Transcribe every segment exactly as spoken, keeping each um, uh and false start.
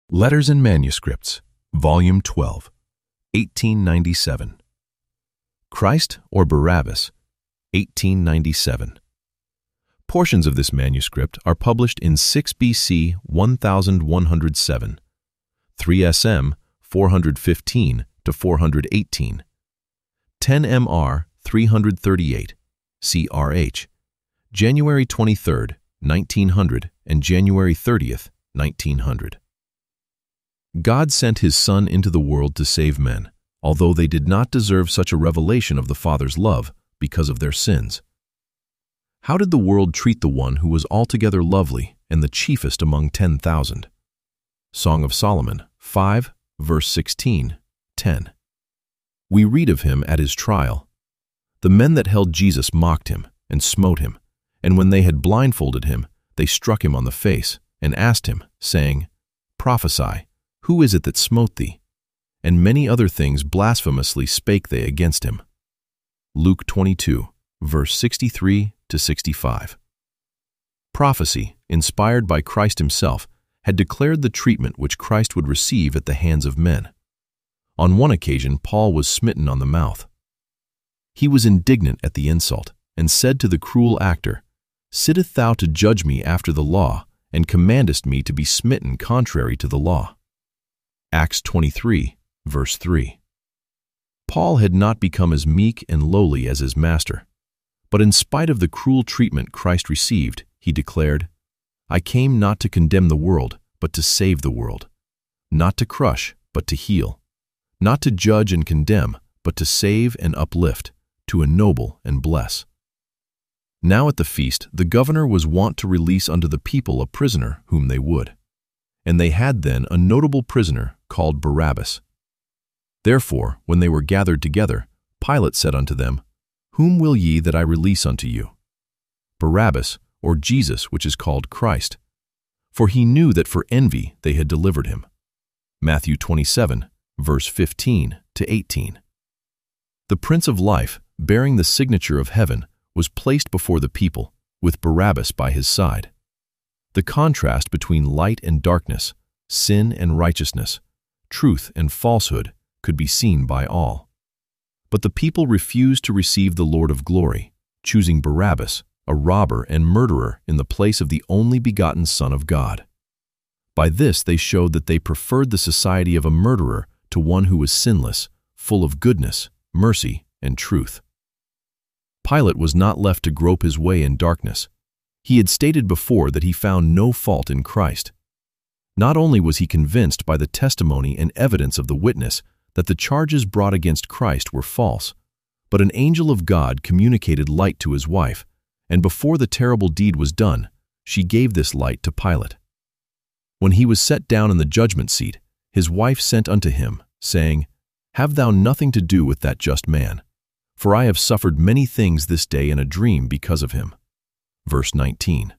Letters and Manuscripts, Volume twelve, eighteen ninety-seven. Christ or Barabbas, eighteen ninety-seven. Portions of this manuscript are published in six B C one thousand one hundred seven, three S M four hundred fifteen to four hundred eighteen, ten M R three hundred thirty-eight, C R H, January twenty-third, nineteen hundred and January thirtieth, nineteen hundred. God sent His Son into the world to save men, although they did not deserve such a revelation of the Father's love because of their sins. How did the world treat the one who was altogether lovely and the chiefest among ten thousand? Song of Solomon, five, verse sixteen, ten. We read of him at his trial. The men that held Jesus mocked him and smote him, and when they had blindfolded him, they struck him on the face and asked him, saying, Prophesy, who is it that smote thee? And many other things blasphemously spake they against him. Luke twenty-two, verse sixty-three to sixty-five. Prophecy, inspired by Christ himself, had declared the treatment which Christ would receive at the hands of men. On one occasion, Paul was smitten on the mouth. He was indignant at the insult, and said to the cruel actor, Sittest thou to judge me after the law, and commandest me to be smitten contrary to the law? Acts twenty-three, verse three. Paul had not become as meek and lowly as his master, but in spite of the cruel treatment Christ received, he declared, I came not to condemn the world, but to save the world, not to crush, but to heal, not to judge and condemn, but to save and uplift, to ennoble and bless. Now at the feast the governor was wont to release unto the people a prisoner whom they would. And they had then a notable prisoner called Barabbas. Therefore, when they were gathered together, Pilate said unto them, Whom will ye that I release unto you? Barabbas, or Jesus, which is called Christ? For he knew that for envy they had delivered him. Matthew twenty-seven, verse fifteen to eighteen. The Prince of Life, bearing the signature of heaven, was placed before the people, with Barabbas by his side. The contrast between light and darkness, sin and righteousness, truth and falsehood could be seen by all. But the people refused to receive the Lord of glory, choosing Barabbas, a robber and murderer, in the place of the only begotten Son of God. By this they showed that they preferred the society of a murderer to one who was sinless, full of goodness, mercy, and truth. Pilate was not left to grope his way in darkness. He had stated before that he found no fault in Christ. Not only was he convinced by the testimony and evidence of the witness that the charges brought against Christ were false, but an angel of God communicated light to his wife, and before the terrible deed was done, she gave this light to Pilate. When he was set down in the judgment seat, his wife sent unto him, saying, Have thou nothing to do with that just man, for I have suffered many things this day in a dream because of him. Verse nineteen.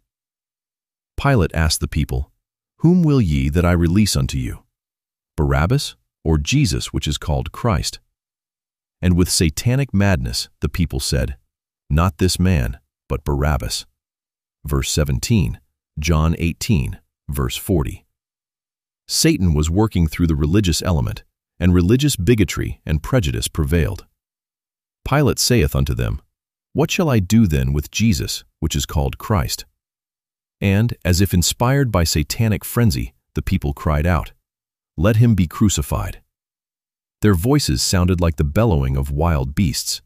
Pilate asked the people, Whom will ye that I release unto you? Barabbas, or Jesus, which is called Christ? And with satanic madness the people said, Not this man, but Barabbas. Verse seventeen, John eighteen, verse forty. Satan was working through the religious element, and religious bigotry and prejudice prevailed. Pilate saith unto them, What shall I do then with Jesus, which is called Christ? And, as if inspired by satanic frenzy, the people cried out, Let him be crucified. Their voices sounded like the bellowing of wild beasts.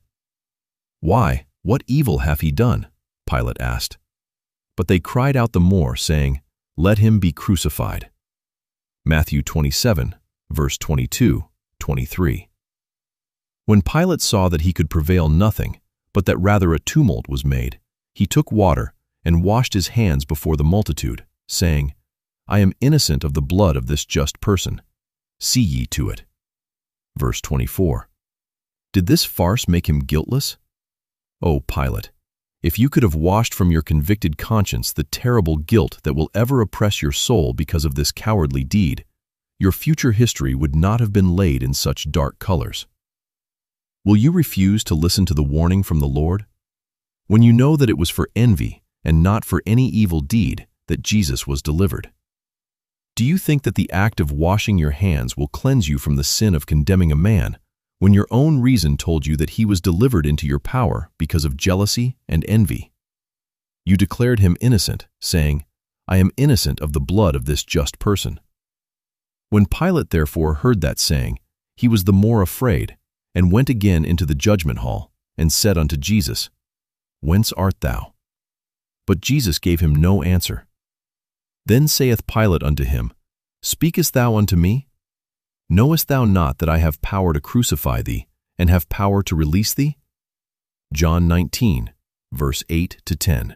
Why, what evil hath he done? Pilate asked. But they cried out the more, saying, Let him be crucified. Matthew twenty-seven, verse twenty-two, twenty-three. When Pilate saw that he could prevail nothing, but that rather a tumult was made, he took water and washed his hands before the multitude, saying, I am innocent of the blood of this just person. See ye to it. Verse twenty-four. Did this farce make him guiltless? O Pilate, if you could have washed from your convicted conscience the terrible guilt that will ever oppress your soul because of this cowardly deed, your future history would not have been laid in such dark colors. Will you refuse to listen to the warning from the Lord? When you know that it was for envy and not for any evil deed that Jesus was delivered. Do you think that the act of washing your hands will cleanse you from the sin of condemning a man, when your own reason told you that he was delivered into your power because of jealousy and envy? You declared him innocent, saying, "I am innocent of the blood of this just person." When Pilate therefore heard that saying, he was the more afraid, and went again into the judgment hall, and said unto Jesus, "Whence art thou?" But Jesus gave him no answer. Then saith Pilate unto him, Speakest thou unto me? Knowest thou not that I have power to crucify thee, and have power to release thee? John nineteen, verse eight to ten.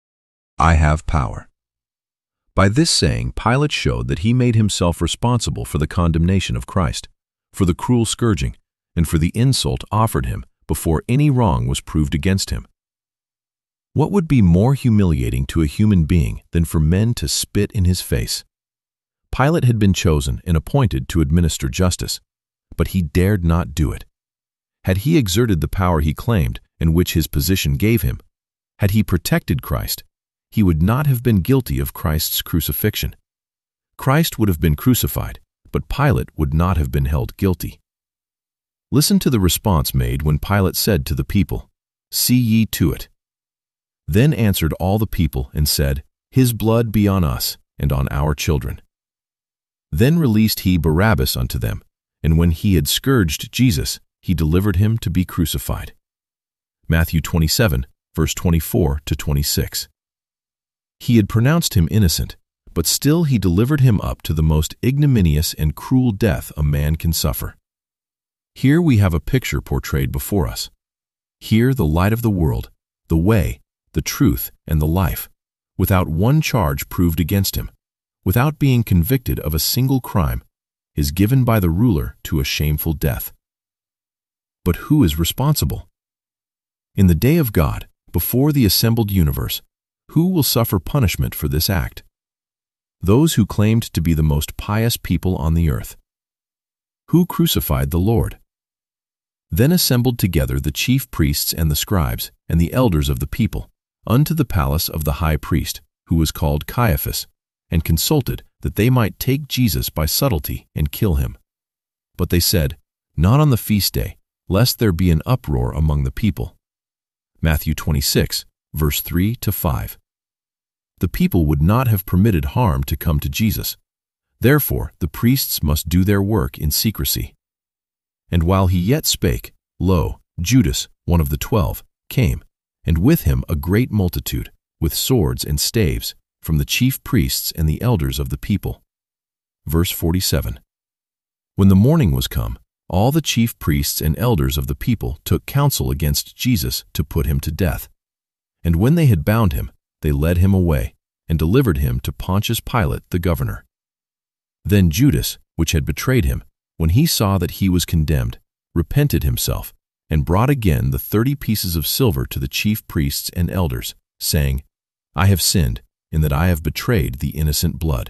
I have power. By this saying, Pilate showed that he made himself responsible for the condemnation of Christ, for the cruel scourging, and for the insult offered him before any wrong was proved against him. What would be more humiliating to a human being than for men to spit in his face? Pilate had been chosen and appointed to administer justice, but he dared not do it. Had he exerted the power he claimed and which his position gave him, had he protected Christ, he would not have been guilty of Christ's crucifixion. Christ would have been crucified, but Pilate would not have been held guilty. Listen to the response made when Pilate said to the people, "See ye to it." Then answered all the people and said, His blood be on us and on our children. Then released he Barabbas unto them, and when he had scourged Jesus, he delivered him to be crucified. Matthew twenty-seven, verse twenty-four to twenty-six. He had pronounced him innocent, but still he delivered him up to the most ignominious and cruel death a man can suffer. Here we have a picture portrayed before us. Here the light of the world, the way, the truth, and the life, without one charge proved against him, without being convicted of a single crime, is given by the ruler to a shameful death. But who is responsible? In the day of God, before the assembled universe, who will suffer punishment for this act? Those who claimed to be the most pious people on the earth. Who crucified the Lord? Then assembled together the chief priests and the scribes and the elders of the people unto the palace of the high priest, who was called Caiaphas, and consulted that they might take Jesus by subtlety and kill him. But they said, Not on the feast day, lest there be an uproar among the people. Matthew twenty-six, verse three to five. The people would not have permitted harm to come to Jesus. Therefore the priests must do their work in secrecy. And while he yet spake, lo, Judas, one of the twelve, came, and with him a great multitude, with swords and staves, from the chief priests and the elders of the people. Verse forty-seven. When the morning was come, all the chief priests and elders of the people took counsel against Jesus to put him to death. And when they had bound him, they led him away, and delivered him to Pontius Pilate the governor. Then Judas, which had betrayed him, when he saw that he was condemned, repented himself, and brought again the thirty pieces of silver to the chief priests and elders, saying, I have sinned, in that I have betrayed the innocent blood.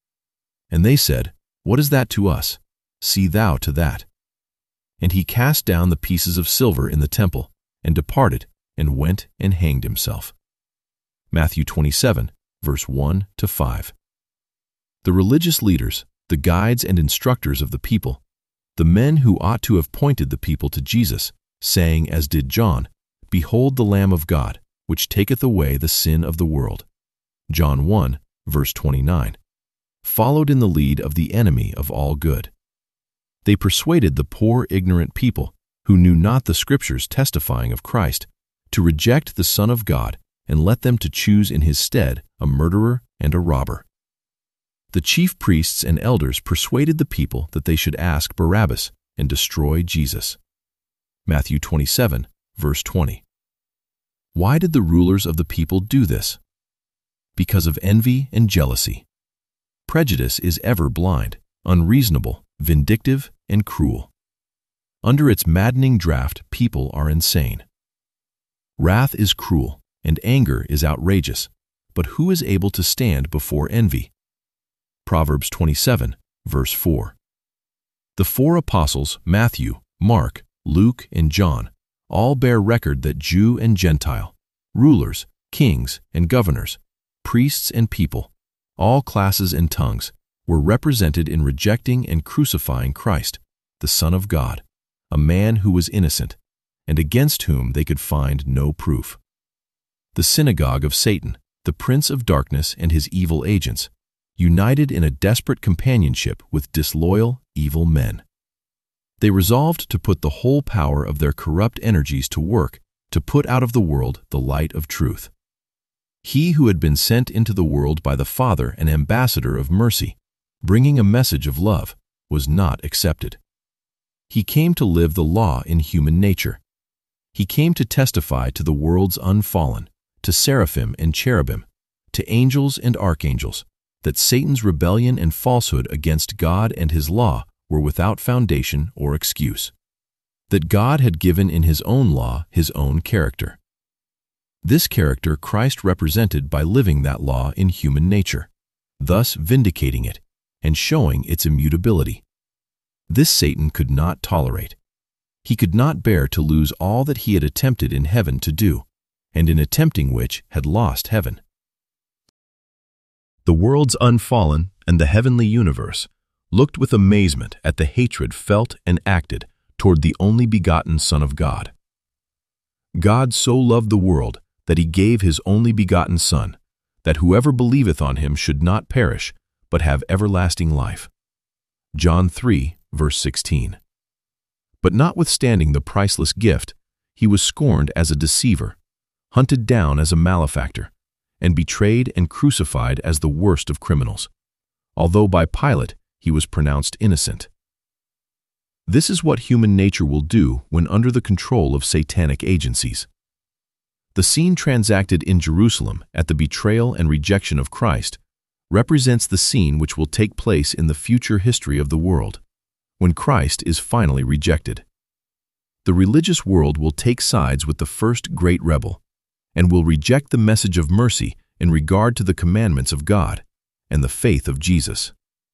And they said, What is that to us? See thou to that. And he cast down the pieces of silver in the temple, and departed, and went and hanged himself. Matthew twenty-seven, verse one to five. The religious leaders, the guides and instructors of the people, the men who ought to have pointed the people to Jesus, saying as did John, Behold the Lamb of God, which taketh away the sin of the world. John one, verse twenty-nine, followed in the lead of the enemy of all good. They persuaded the poor ignorant people, who knew not the Scriptures testifying of Christ, to reject the Son of God and let them to choose in his stead a murderer and a robber. The chief priests and elders persuaded the people that they should ask Barabbas and destroy Jesus. Matthew twenty-seven, verse twenty. Why did the rulers of the people do this? Because of envy and jealousy. Prejudice is ever blind, unreasonable, vindictive, and cruel. Under its maddening draft, people are insane. Wrath is cruel, and anger is outrageous, but who is able to stand before envy? Proverbs twenty-seven, verse four. The four apostles, Matthew, Mark, Luke, and John, all bear record that Jew and Gentile, rulers, kings, and governors, priests and people, all classes and tongues, were represented in rejecting and crucifying Christ, the Son of God, a man who was innocent, and against whom they could find no proof. The synagogue of Satan, the prince of darkness and his evil agents, united in a desperate companionship with disloyal, evil men. They resolved to put the whole power of their corrupt energies to work to put out of the world the light of truth. He who had been sent into the world by the Father, an ambassador of mercy, bringing a message of love, was not accepted. He came to live the law in human nature. He came to testify to the world's unfallen, to seraphim and cherubim, to angels and archangels, that Satan's rebellion and falsehood against God and his law were without foundation or excuse, that God had given in his own law his own character. This character Christ represented by living that law in human nature, thus vindicating it and showing its immutability. This Satan could not tolerate. He could not bear to lose all that he had attempted in heaven to do, and in attempting which had lost heaven. The world's unfallen and the heavenly universe looked with amazement at the hatred felt and acted toward the only begotten Son of God. God so loved the world that he gave his only begotten Son, that whoever believeth on him should not perish, but have everlasting life. John three, verse sixteen. But notwithstanding the priceless gift, he was scorned as a deceiver, hunted down as a malefactor, and betrayed and crucified as the worst of criminals, although by Pilate he was pronounced innocent. This is what human nature will do when under the control of satanic agencies. The scene transacted in Jerusalem at the betrayal and rejection of Christ represents the scene which will take place in the future history of the world, when Christ is finally rejected. The religious world will take sides with the first great rebel, and will reject the message of mercy in regard to the commandments of God and the faith of Jesus.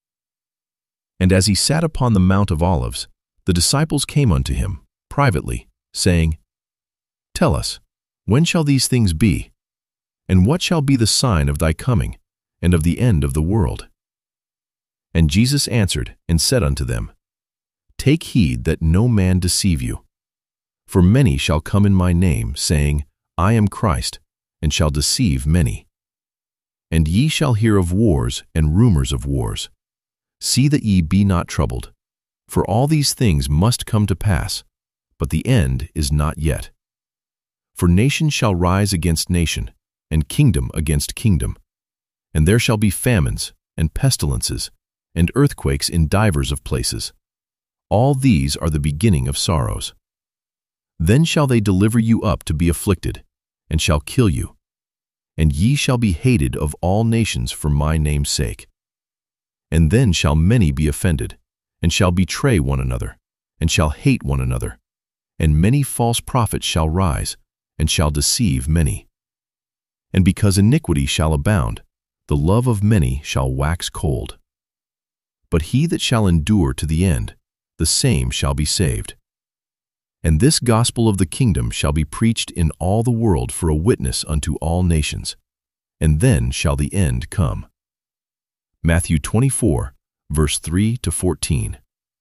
And as he sat upon the Mount of Olives, the disciples came unto him privately, saying, Tell us, when shall these things be? And what shall be the sign of thy coming, and of the end of the world? And Jesus answered and said unto them, Take heed that no man deceive you. For many shall come in my name, saying, I am Christ, and shall deceive many. And ye shall hear of wars and rumors of wars. See that ye be not troubled, for all these things must come to pass, but the end is not yet. For nation shall rise against nation, and kingdom against kingdom. And there shall be famines, and pestilences, and earthquakes in divers of places. All these are the beginning of sorrows. Then shall they deliver you up to be afflicted, and shall kill you. And ye shall be hated of all nations for my name's sake. And then shall many be offended, and shall betray one another, and shall hate one another. And many false prophets shall rise, and shall deceive many. And because iniquity shall abound, the love of many shall wax cold. But he that shall endure to the end, the same shall be saved. And this gospel of the kingdom shall be preached in all the world for a witness unto all nations, and then shall the end come. Matthew twenty-four, verse three to fourteen.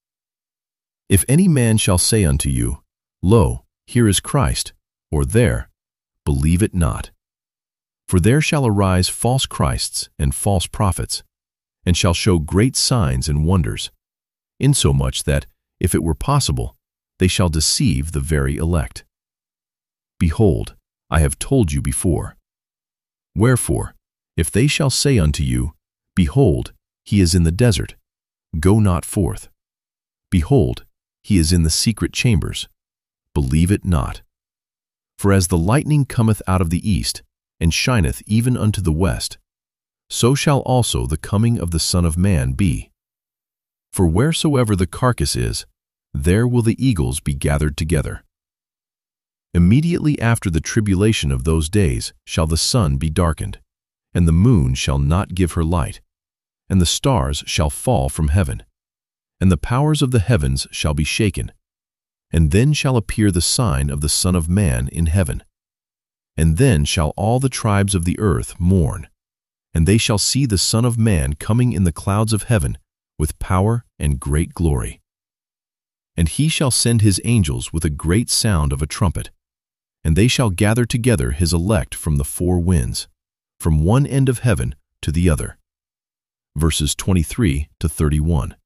If any man shall say unto you, Lo, here is Christ, or there, believe it not. For there shall arise false Christs and false prophets, and shall show great signs and wonders, insomuch that, if it were possible, they shall deceive the very elect. Behold, I have told you before. Wherefore, if they shall say unto you, Behold, he is in the desert, go not forth. Behold, he is in the secret chambers, believe it not. For as the lightning cometh out of the east, and shineth even unto the west, so shall also the coming of the Son of Man be. For wheresoever the carcass is, there will the eagles be gathered together. Immediately after the tribulation of those days shall the sun be darkened, and the moon shall not give her light, and the stars shall fall from heaven, and the powers of the heavens shall be shaken. And then shall appear the sign of the Son of Man in heaven. And then shall all the tribes of the earth mourn, and they shall see the Son of Man coming in the clouds of heaven with power and great glory. And he shall send his angels with a great sound of a trumpet, and they shall gather together his elect from the four winds, from one end of heaven to the other. Verses twenty-three to thirty-one.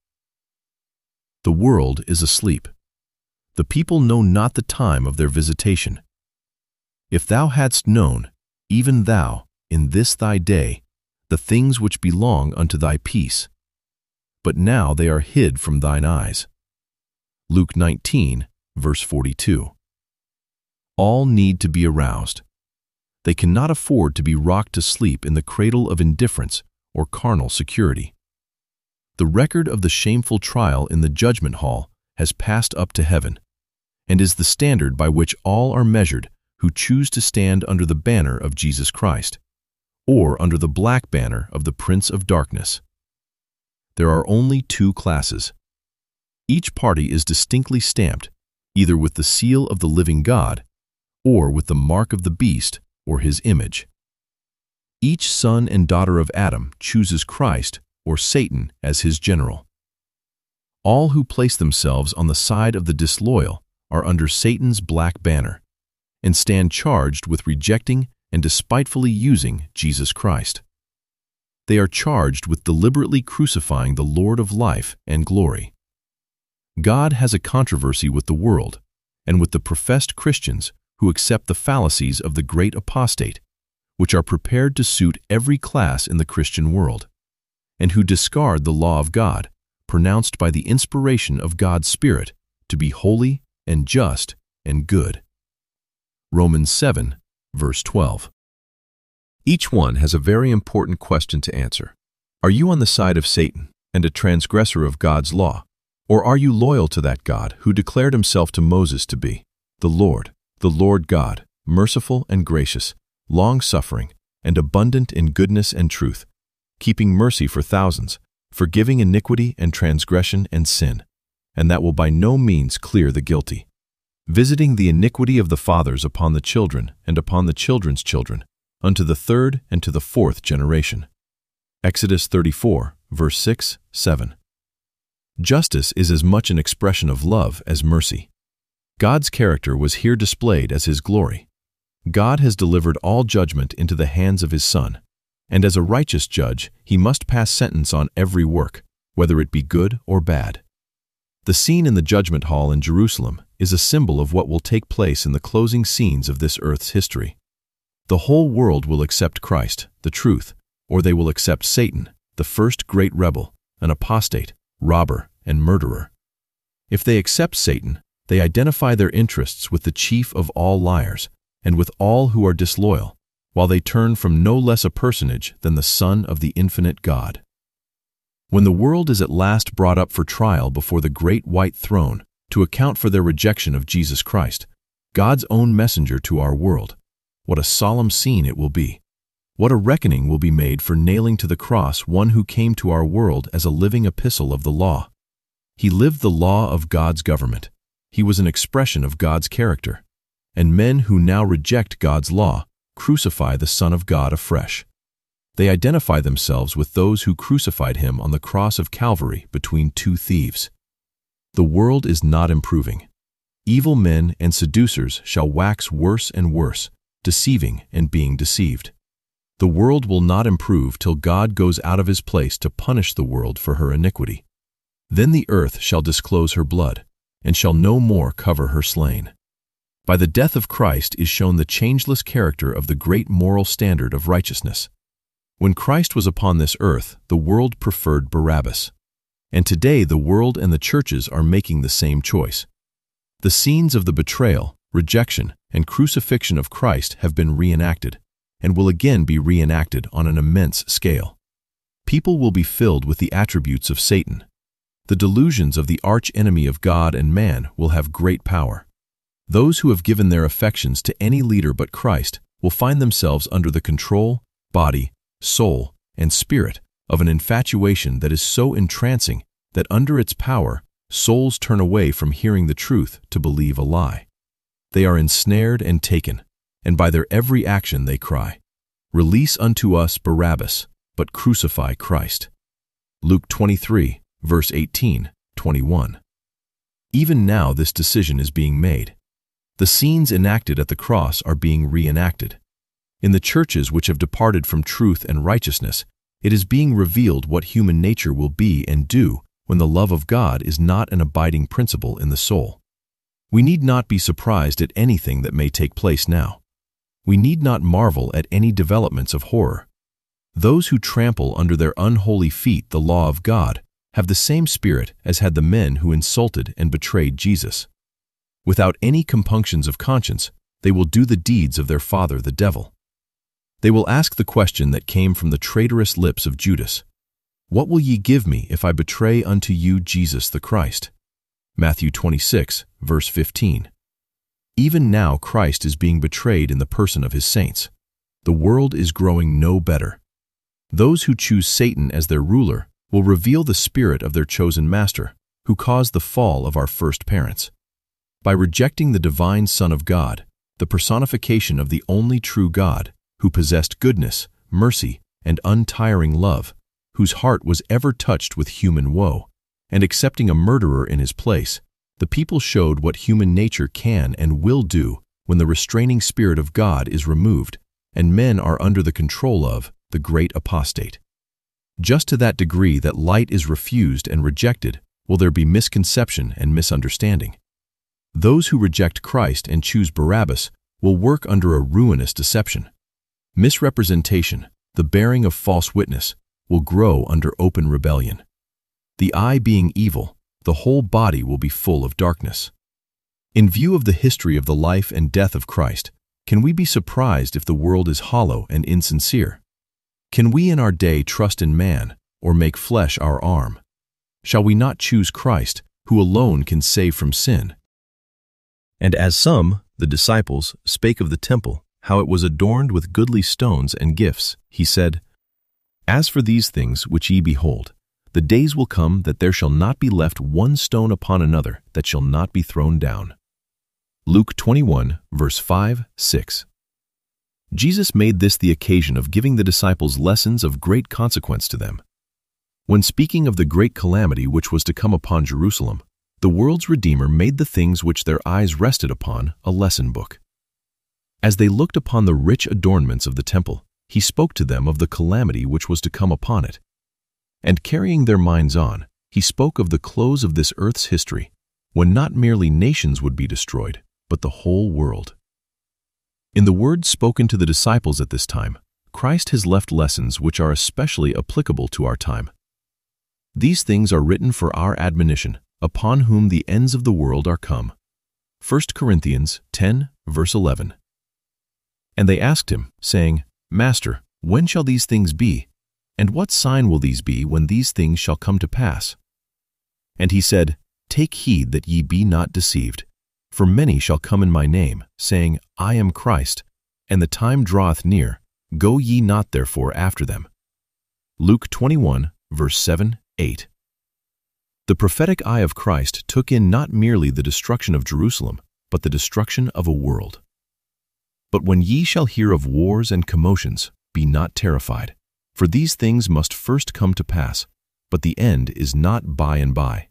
The world is asleep. The people know not the time of their visitation. If thou hadst known, even thou, in this thy day, the things which belong unto thy peace. But now they are hid from thine eyes. Luke nineteen, verse forty-two. All need to be aroused. They cannot afford to be rocked to sleep in the cradle of indifference or carnal security. The record of the shameful trial in the judgment hall has passed up to heaven, and is the standard by which all are measured who choose to stand under the banner of Jesus Christ, or under the black banner of the Prince of Darkness. There are only two classes. Each party is distinctly stamped, either with the seal of the living God, or with the mark of the beast or his image. Each son and daughter of Adam chooses Christ or Satan as his general. All who place themselves on the side of the disloyal are under Satan's black banner, and stand charged with rejecting and despitefully using Jesus Christ. They are charged with deliberately crucifying the Lord of life and glory. God has a controversy with the world and with the professed Christians who accept the fallacies of the great apostate, which are prepared to suit every class in the Christian world, and who discard the law of God, pronounced by the inspiration of God's Spirit to be holy and just and good. Romans seven, verse twelve. Each one has a very important question to answer. Are you on the side of Satan and a transgressor of God's law, or are you loyal to that God who declared himself to Moses to be the Lord, the Lord God, merciful and gracious, long-suffering, and abundant in goodness and truth, keeping mercy for thousands, forgiving iniquity and transgression and sin, and that will by no means clear the guilty, visiting the iniquity of the fathers upon the children and upon the children's children, unto the third and to the fourth generation. Exodus thirty-four, verse six, seven. Justice is as much an expression of love as mercy. God's character was here displayed as his glory. God has delivered all judgment into the hands of his Son, and as a righteous judge, he must pass sentence on every work, whether it be good or bad. The scene in the judgment hall in Jerusalem is a symbol of what will take place in the closing scenes of this earth's history. The whole world will accept Christ, the truth, or they will accept Satan, the first great rebel, an apostate, robber, and murderer. If they accept Satan, they identify their interests with the chief of all liars and with all who are disloyal, while they turn from no less a personage than the Son of the infinite God. When the world is at last brought up for trial before the great white throne to account for their rejection of Jesus Christ, God's own messenger to our world, what a solemn scene it will be. What a reckoning will be made for nailing to the cross one who came to our world as a living epistle of the law. He lived the law of God's government. He was an expression of God's character. And men who now reject God's law crucify the Son of God afresh. They identify themselves with those who crucified him on the cross of Calvary between two thieves. The world is not improving. Evil men and seducers shall wax worse and worse, deceiving and being deceived. The world will not improve till God goes out of his place to punish the world for her iniquity. Then the earth shall disclose her blood, and shall no more cover her slain. By the death of Christ is shown the changeless character of the great moral standard of righteousness. When Christ was upon this earth, the world preferred Barabbas. And today the world and the churches are making the same choice. The scenes of the betrayal, rejection, and crucifixion of Christ have been reenacted, and will again be reenacted on an immense scale. People will be filled with the attributes of Satan. The delusions of the arch-enemy of God and man will have great power. Those who have given their affections to any leader but Christ will find themselves under the control, body, soul, and spirit of an infatuation that is so entrancing that under its power, souls turn away from hearing the truth to believe a lie. They are ensnared and taken, and by their every action they cry, "Release unto us Barabbas," but crucify Christ. Luke twenty-three, verse eighteen, twenty-one. Even now this decision is being made. The scenes enacted at the cross are being reenacted. In the churches which have departed from truth and righteousness, it is being revealed what human nature will be and do when the love of God is not an abiding principle in the soul. We need not be surprised at anything that may take place now. We need not marvel at any developments of horror. Those who trample under their unholy feet the law of God have the same spirit as had the men who insulted and betrayed Jesus. Without any compunctions of conscience, they will do the deeds of their father the devil. They will ask the question that came from the traitorous lips of Judas, "What will ye give me if I betray unto you Jesus the Christ?" Matthew twenty-six, verse fifteen. Even now Christ is being betrayed in the person of his saints. The world is growing no better. Those who choose Satan as their ruler will reveal the spirit of their chosen master, who caused the fall of our first parents. By rejecting the divine Son of God, the personification of the only true God, who possessed goodness, mercy, and untiring love, whose heart was ever touched with human woe, and accepting a murderer in his place, the people showed what human nature can and will do when the restraining spirit of God is removed and men are under the control of the great apostate. Just to that degree that light is refused and rejected will there be misconception and misunderstanding. Those who reject Christ and choose Barabbas will work under a ruinous deception. Misrepresentation, the bearing of false witness, will grow under open rebellion. The eye being evil, the whole body will be full of darkness. In view of the history of the life and death of Christ, can we be surprised if the world is hollow and insincere? Can we in our day trust in man or make flesh our arm? Shall we not choose Christ, who alone can save from sin? And as some, the disciples, spake of the temple, how it was adorned with goodly stones and gifts, he said, As for these things which ye behold, the days will come that there shall not be left one stone upon another that shall not be thrown down. Luke twenty-one, verse five, six. Jesus made this the occasion of giving the disciples lessons of great consequence to them. When speaking of the great calamity which was to come upon Jerusalem, the world's Redeemer made the things which their eyes rested upon a lesson book. As they looked upon the rich adornments of the temple, he spoke to them of the calamity which was to come upon it. And carrying their minds on, he spoke of the close of this earth's history, when not merely nations would be destroyed, but the whole world. In the words spoken to the disciples at this time, Christ has left lessons which are especially applicable to our time. These things are written for our admonition, upon whom the ends of the world are come. First Corinthians ten, verse eleven. And they asked him, saying, Master, when shall these things be? And what sign will these be when these things shall come to pass? And he said, Take heed that ye be not deceived. For many shall come in my name, saying, I am Christ, and the time draweth near. Go ye not therefore after them. Luke twenty-one, verse seven, eight. The prophetic eye of Christ took in not merely the destruction of Jerusalem, but the destruction of a world. But when ye shall hear of wars and commotions, be not terrified, for these things must first come to pass, but the end is not by and by.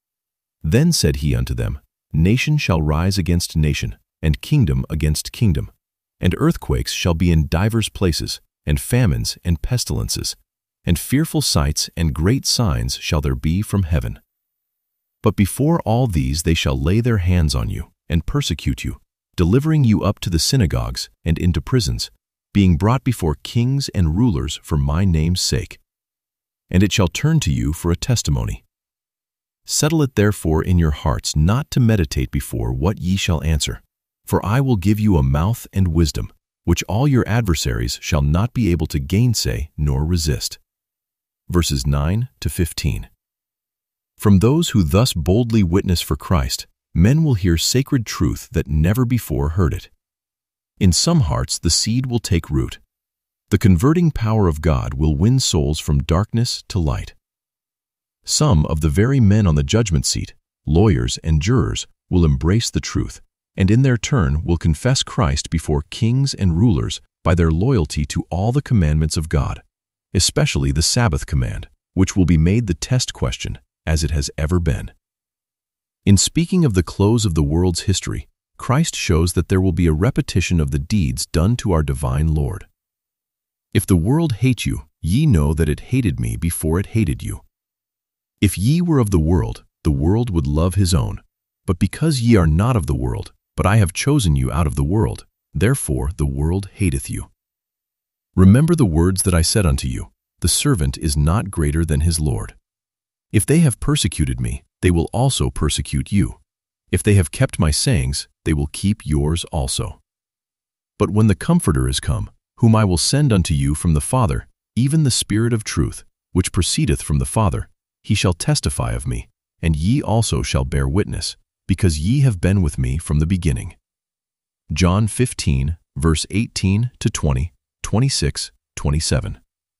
Then said he unto them, Nation shall rise against nation, and kingdom against kingdom, and earthquakes shall be in divers places, and famines and pestilences, and fearful sights and great signs shall there be from heaven. But before all these they shall lay their hands on you, and persecute you, delivering you up to the synagogues and into prisons, being brought before kings and rulers for my name's sake. And it shall turn to you for a testimony. Settle it therefore in your hearts not to meditate before what ye shall answer, for I will give you a mouth and wisdom, which all your adversaries shall not be able to gainsay nor resist. Verses nine to fifteen. From those who thus boldly witness for Christ, men will hear sacred truth that never before heard it. In some hearts the seed will take root. The converting power of God will win souls from darkness to light. Some of the very men on the judgment seat, lawyers and jurors, will embrace the truth, and in their turn will confess Christ before kings and rulers by their loyalty to all the commandments of God. especially the Sabbath command, which will be made the test question as it has ever been. In speaking of the close of the world's history, Christ shows that there will be a repetition of the deeds done to our divine Lord. If the world hate you, ye know that it hated me before it hated you. If ye were of the world, the world would love his own. But because ye are not of the world, but I have chosen you out of the world, therefore the world hateth you. Remember the words that I said unto you, the servant is not greater than his Lord. If they have persecuted me, they will also persecute you. If they have kept my sayings, they will keep yours also. But when the Comforter is come, whom I will send unto you from the Father, even the Spirit of truth, which proceedeth from the Father, he shall testify of me, and ye also shall bear witness, because ye have been with me from the beginning. John fifteen, verse eighteen to twenty, twenty-six, twenty-seven.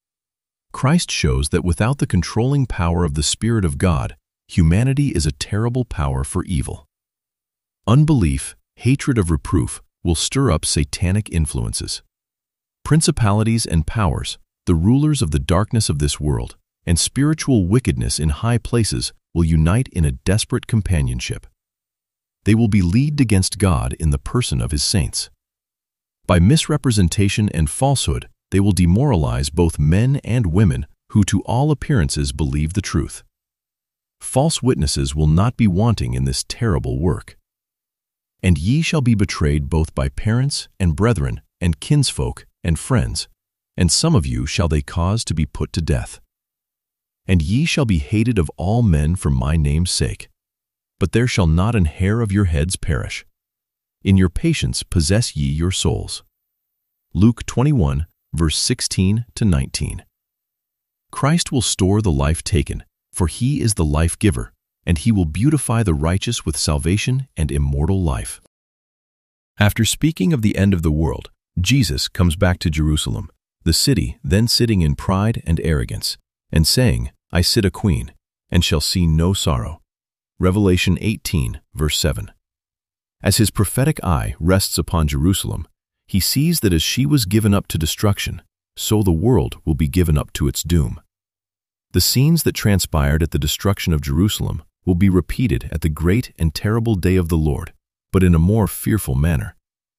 Christ shows that without the controlling power of the Spirit of God, humanity is a terrible power for evil. Unbelief, hatred of reproof, will stir up satanic influences. Principalities and powers, the rulers of the darkness of this world, and spiritual wickedness in high places will unite in a desperate companionship. They will be leagued against God in the person of his saints. By misrepresentation and falsehood, they will demoralize both men and women who to all appearances believe the truth. False witnesses will not be wanting in this terrible work. And ye shall be betrayed both by parents and brethren and kinsfolk and friends, and some of you shall they cause to be put to death. And ye shall be hated of all men for my name's sake. But there shall not an hair of your heads perish. In your patience possess ye your souls. Luke twenty-one, verse sixteen to nineteen. Christ will store the life taken, for he is the life giver, and he will beautify the righteous with salvation and immortal life. After speaking of the end of the world, Jesus comes back to Jerusalem, the city then sitting in pride and arrogance, and saying, I sit a queen, and shall see no sorrow. Revelation eighteen, verse seven. As his prophetic eye rests upon Jerusalem, he sees that as she was given up to destruction, so the world will be given up to its doom. The scenes that transpired at the destruction of Jerusalem will be repeated at the great and terrible day of the Lord, but in a more fearful manner.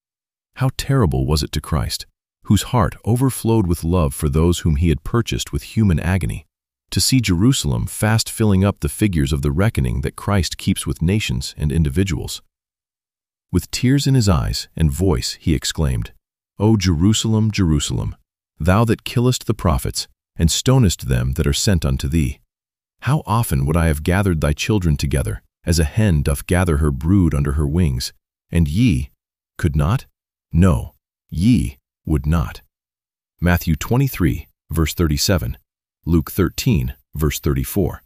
How terrible was it to Christ, whose heart overflowed with love for those whom he had purchased with human agony, to see Jerusalem fast filling up the figures of the reckoning that Christ keeps with nations and individuals. With tears in his eyes and voice he exclaimed, O Jerusalem, Jerusalem, thou that killest the prophets, and stonest them that are sent unto thee, how often would I have gathered thy children together, as a hen doth gather her brood under her wings, and ye could not? No, ye would not. Matthew twenty-three, verse thirty-seven, Luke thirteen, verse thirty-four.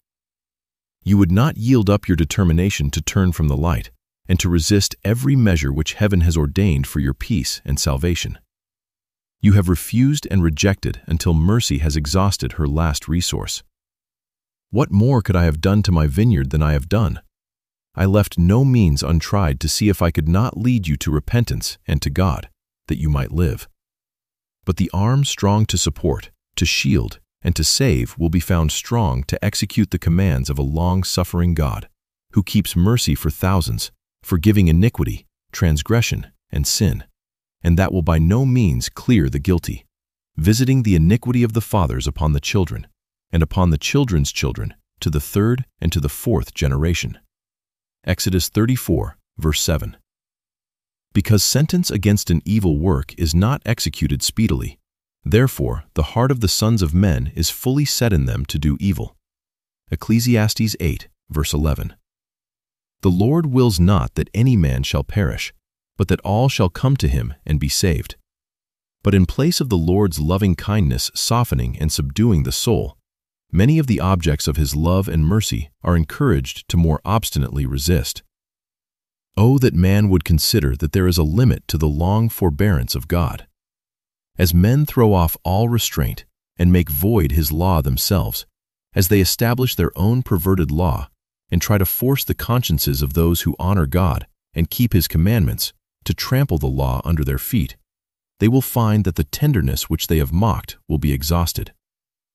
You would not yield up your determination to turn from the light, and to resist every measure which heaven has ordained for your peace and salvation. You have refused and rejected until mercy has exhausted her last resource. What more could I have done to my vineyard than I have done? I left no means untried to see if I could not lead you to repentance and to God, that you might live. But the arm strong to support, to shield, and to save will be found strong to execute the commands of a long-suffering God, who keeps mercy for thousands, forgiving iniquity, transgression, and sin, and that will by no means clear the guilty, visiting the iniquity of the fathers upon the children, and upon the children's children, to the third and to the fourth generation. Exodus thirty-four, verse seven. Because sentence against an evil work is not executed speedily, therefore the heart of the sons of men is fully set in them to do evil. Ecclesiastes eight, verse eleven. The Lord wills not that any man shall perish, but that all shall come to him and be saved. But in place of the Lord's loving kindness softening and subduing the soul, many of the objects of his love and mercy are encouraged to more obstinately resist. Oh, that man would consider that there is a limit to the long forbearance of God. As men throw off all restraint and make void his law themselves, as they establish their own perverted law and try to force the consciences of those who honor God and keep his commandments to trample the law under their feet, they will find that the tenderness which they have mocked will be exhausted.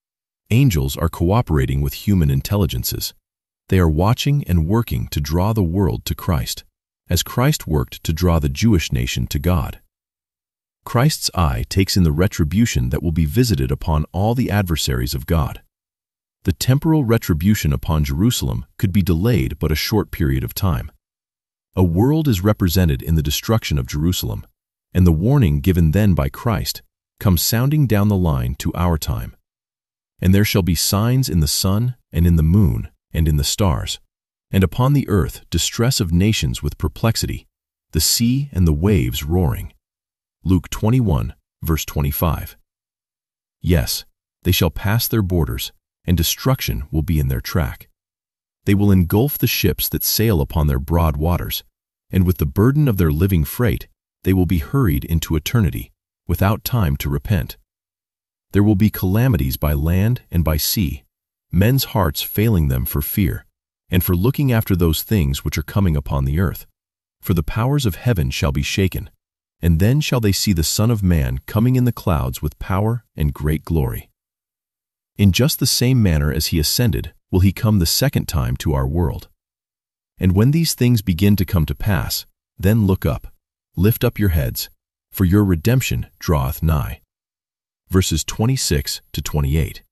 Angels are cooperating with human intelligences. They are watching and working to draw the world to Christ, as Christ worked to draw the Jewish nation to God. Christ's eye takes in the retribution that will be visited upon all the adversaries of God. The temporal retribution upon Jerusalem could be delayed but a short period of time. A world is represented in the destruction of Jerusalem, and the warning given then by Christ comes sounding down the line to our time. And there shall be signs in the sun, and in the moon, and in the stars, and upon the earth distress of nations with perplexity, the sea and the waves roaring. Luke twenty-one, verse twenty-five. Yes, they shall pass their borders, and destruction will be in their track. They will engulf the ships that sail upon their broad waters, and with the burden of their living freight, they will be hurried into eternity, without time to repent. There will be calamities by land and by sea, men's hearts failing them for fear, and for looking after those things which are coming upon the earth. For the powers of heaven shall be shaken, and then shall they see the Son of Man coming in the clouds with power and great glory. In just the same manner as he ascended, will he come the second time to our world. And when these things begin to come to pass, then look up, lift up your heads, for your redemption draweth nigh. Verses twenty-six to twenty-eight.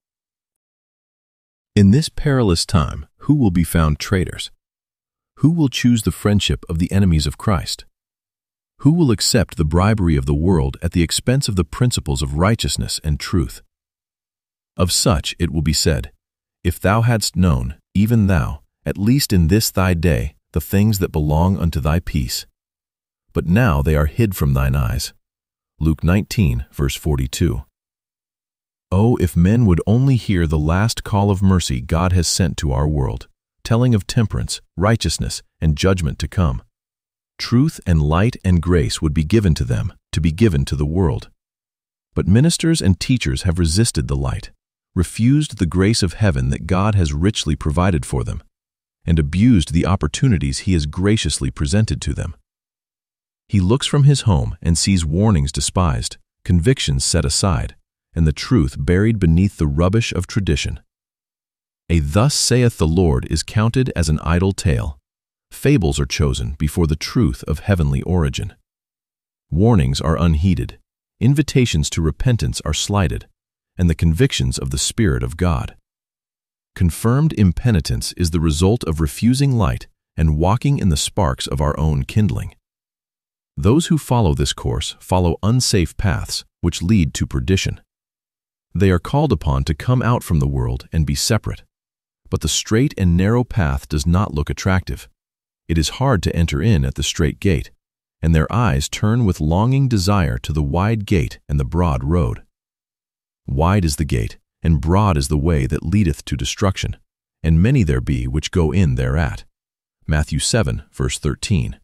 In this perilous time, who will be found traitors? Who will choose the friendship of the enemies of Christ? Who will accept the bribery of the world at the expense of the principles of righteousness and truth? Of such it will be said, If thou hadst known, even thou, at least in this thy day, the things that belong unto thy peace. But now they are hid from thine eyes. Luke nineteen, verse forty-two. Oh, if men would only hear the last call of mercy God has sent to our world, telling of temperance, righteousness, and judgment to come. Truth and light and grace would be given to them, to be given to the world. But ministers and teachers have resisted the light, refused the grace of heaven that God has richly provided for them, and abused the opportunities he has graciously presented to them. He looks from his home and sees warnings despised, convictions set aside, and the truth buried beneath the rubbish of tradition. A "thus saith the Lord" is counted as an idle tale. Fables are chosen before the truth of heavenly origin. Warnings are unheeded, invitations to repentance are slighted, and the convictions of the Spirit of God. Confirmed impenitence is the result of refusing light and walking in the sparks of our own kindling. Those who follow this course follow unsafe paths which lead to perdition. They are called upon to come out from the world and be separate. But the straight and narrow path does not look attractive. It is hard to enter in at the strait gate, and their eyes turn with longing desire to the wide gate and the broad road. Wide is the gate, and broad is the way that leadeth to destruction, and many there be which go in thereat. Matthew seven, verse thirteen.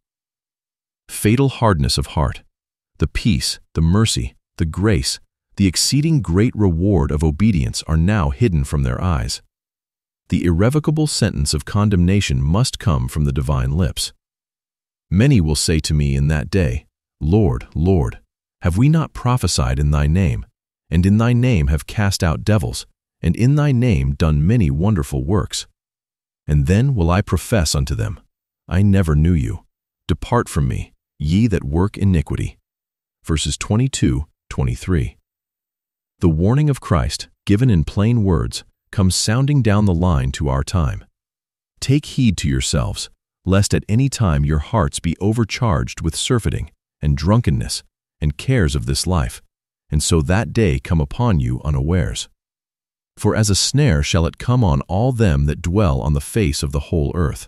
Fatal hardness of heart, the peace, the mercy, the grace, the exceeding great reward of obedience are now hidden from their eyes. The irrevocable sentence of condemnation must come from the divine lips. Many will say to me in that day, Lord, Lord, have we not prophesied in thy name, and in thy name have cast out devils, and in thy name done many wonderful works? And then will I profess unto them, I never knew you. Depart from me, ye that work iniquity. Verses twenty-two, twenty-three. The warning of Christ, given in plain words, comes sounding down the line to our time. Take heed to yourselves, lest at any time your hearts be overcharged with surfeiting, and drunkenness, and cares of this life, and so that day come upon you unawares. For as a snare shall it come on all them that dwell on the face of the whole earth.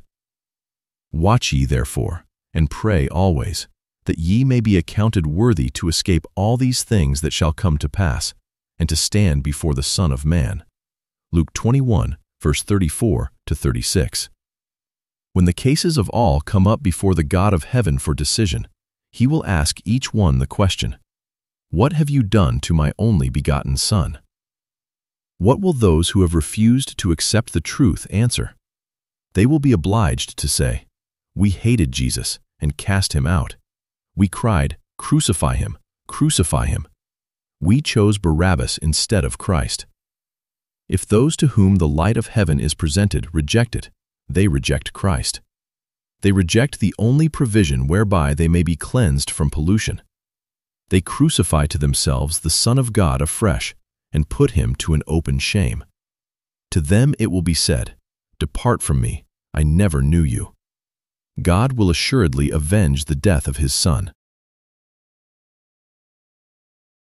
Watch ye therefore, and pray always, that ye may be accounted worthy to escape all these things that shall come to pass, and to stand before the Son of Man. Luke twenty-one, verse thirty-four to thirty-six. When the cases of all come up before the God of heaven for decision, he will ask each one the question, What have you done to my only begotten Son? What will those who have refused to accept the truth answer? They will be obliged to say, We hated Jesus and cast him out. We cried, Crucify him, crucify him. We chose Barabbas instead of Christ. If those to whom the light of heaven is presented reject it, they reject Christ. They reject the only provision whereby they may be cleansed from pollution. They crucify to themselves the Son of God afresh and put him to an open shame. To them it will be said, "Depart from me, I never knew you." God will assuredly avenge the death of his Son.